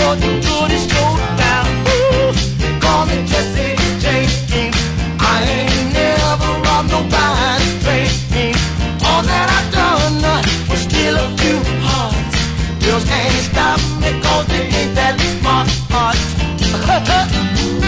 too good to slow down. Ooh, they call me Jesse James. I ain't never robbed nobody's train. All that I've done was steal a few hearts. Girls can't stop me 'cause they ain't that smart.